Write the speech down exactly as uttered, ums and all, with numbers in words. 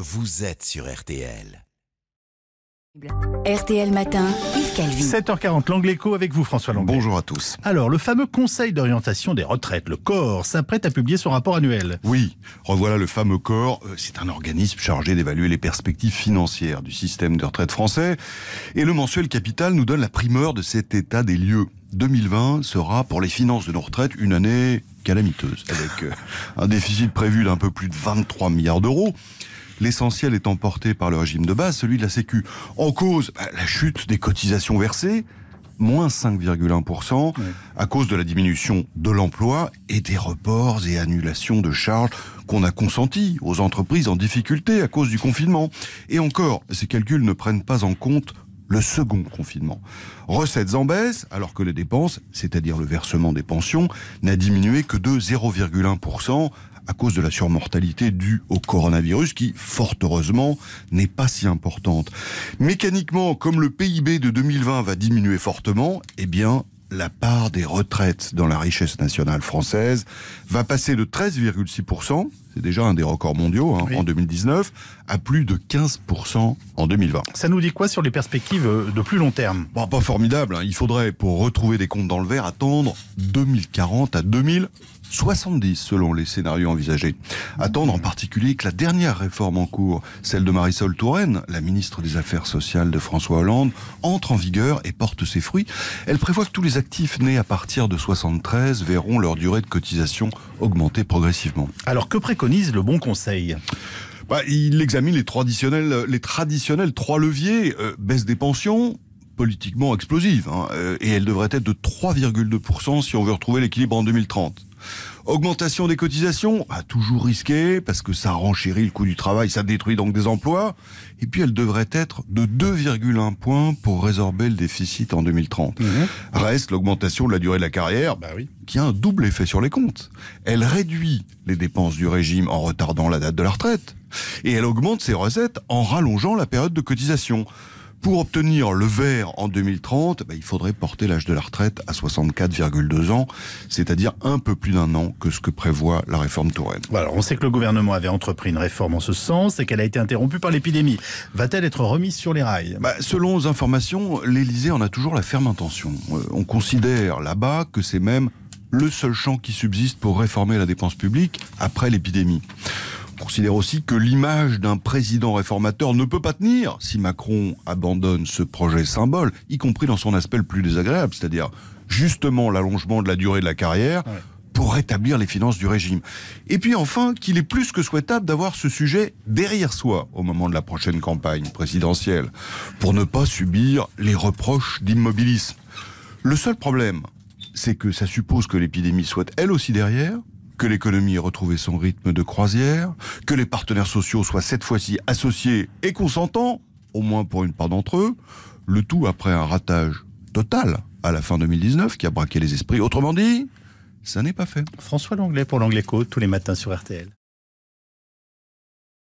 vous êtes sur R T L. R T L Matin, Yves Calvi. sept heures quarante, l'Angle Écho avec vous, François Langlais. Bonjour à tous. Alors, le fameux Conseil d'orientation des retraites, le corps, s'apprête à publier son rapport annuel. Oui, revoilà le fameux corps. C'est un organisme chargé d'évaluer les perspectives financières du système de retraite français. Et le mensuel Capital nous donne la primeur de cet état des lieux. deux mille vingt sera, pour les finances de nos retraites, une année calamiteuse, avec un déficit prévu d'un peu plus de vingt-trois milliards d'euros. L'essentiel étant porté par le régime de base, celui de la Sécu. En cause, bah, la chute des cotisations versées, moins cinq virgule un pour cent, oui. à cause de la diminution de l'emploi et des reports et annulations de charges qu'on a consentis aux entreprises en difficulté à cause du confinement. Et encore, ces calculs ne prennent pas en compte le second confinement. Recettes en baisse, alors que les dépenses, c'est-à-dire le versement des pensions, n'a diminué que de zéro virgule un pour cent, à cause de la surmortalité due au coronavirus qui, fort heureusement, n'est pas si importante. Mécaniquement, comme le P I B de deux mille vingt va diminuer fortement, eh bien, la part des retraites dans la richesse nationale française va passer de treize virgule six pour cent, c'est déjà un des records mondiaux hein, oui. en deux mille dix-neuf, à plus de quinze pour cent en deux mille vingt. Ça nous dit quoi sur les perspectives de plus long terme ? Bon, pas formidable, hein. Il faudrait, pour retrouver des comptes dans le vert, attendre deux mille quarante à deux mille soixante-dix selon les scénarios envisagés. Attendre en particulier que la dernière réforme en cours, celle de Marisol Touraine, la ministre des Affaires sociales de François Hollande, entre en vigueur et porte ses fruits. Elle prévoit que tous les actifs nés à partir de soixante-treize verront leur durée de cotisation augmenter progressivement. Alors que préconise le Bon Conseil ? Bah, il examine les traditionnels, les traditionnels trois leviers, euh, baisse des pensions, politiquement explosive, hein, euh, et elle devrait être de trois virgule deux pour cent si on veut retrouver l'équilibre en deux mille trente. Augmentation des cotisations, bah, toujours risqué, parce que ça renchérit le coût du travail, ça détruit donc des emplois. Et puis elle devrait être de deux virgule un points pour résorber le déficit en deux mille trente. Mmh. Reste l'augmentation de la durée de la carrière, bah oui. qui a un double effet sur les comptes. Elle réduit les dépenses du régime en retardant la date de la retraite. Et elle augmente ses recettes en rallongeant la période de cotisation. Pour obtenir le vert en deux mille trente, bah, il faudrait porter l'âge de la retraite à soixante-quatre virgule deux ans, c'est-à-dire un peu plus d'un an que ce que prévoit la réforme Touraine. Alors, on sait que le gouvernement avait entrepris une réforme en ce sens et qu'elle a été interrompue par l'épidémie. Va-t-elle être remise sur les rails ? bah, Selon les informations, l'Élysée en a toujours la ferme intention. Euh, on considère là-bas que c'est même le seul champ qui subsiste pour réformer la dépense publique après l'épidémie. On considère aussi que l'image d'un président réformateur ne peut pas tenir si Macron abandonne ce projet symbole, y compris dans son aspect le plus désagréable, c'est-à-dire justement l'allongement de la durée de la carrière ouais. pour rétablir les finances du régime. Et puis enfin, qu'il est plus que souhaitable d'avoir ce sujet derrière soi au moment de la prochaine campagne présidentielle, pour ne pas subir les reproches d'immobilisme. Le seul problème, c'est que ça suppose que l'épidémie soit elle aussi derrière, que l'économie ait retrouvé son rythme de croisière, que les partenaires sociaux soient cette fois-ci associés et consentants, au moins pour une part d'entre eux, le tout après un ratage total à la fin deux mille dix-neuf qui a braqué les esprits. Autrement dit, ça n'est pas fait. François Langlais pour l'Angle Écho, tous les matins sur R T L.